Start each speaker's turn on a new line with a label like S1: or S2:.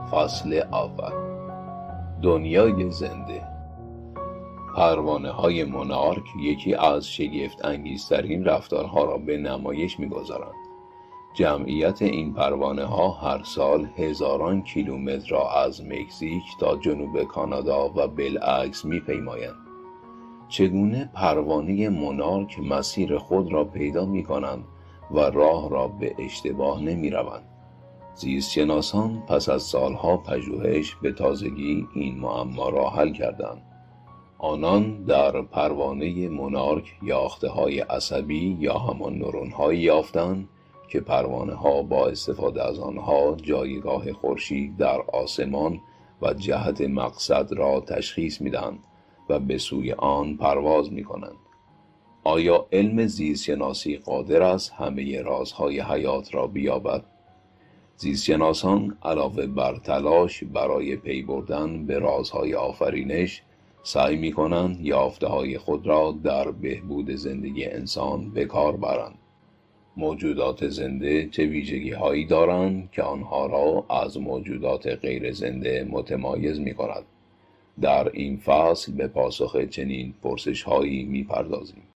S1: فصل اول. دنیای زنده. پروانه های مونارک یکی از شگفت انگیزترین رفتارها را به نمایش می‌گذارند. جمعیت این پروانه ها هر سال هزاران کیلومتر را از مکزیک تا جنوب کانادا و بالعکس می‌پیمایند. چگونه پروانه مونارک مسیر خود را پیدا می‌کنند و راه را به اشتباه نمی‌روند؟ زیستشناسان پس از سالها پژوهش به تازگی این معما را حل کردند. آنان در پروانه مونارک یافته‌های عصبی یا همان نورون‌هایی یافتند که پروانه‌ها با استفاده از آنها جایگاه خورشید در آسمان و جهت مقصد را تشخیص می‌دهند و به سوی آن پرواز می‌کنند. آیا علم زیستشناسی قادر است همه رازهای حیات را بیابد؟ زیستشناسان علاوه بر تلاش برای پی بردن به رازهای آفرینش، سعی می‌کنند یافته‌های خود را در بهبود زندگی انسان به کار برند. موجودات زنده چه ویژگی‌هایی دارند که آنها را از موجودات غیر زنده متمایز می‌کند؟ در این فصل به پاسخ چنین پرسش‌هایی می‌پردازیم.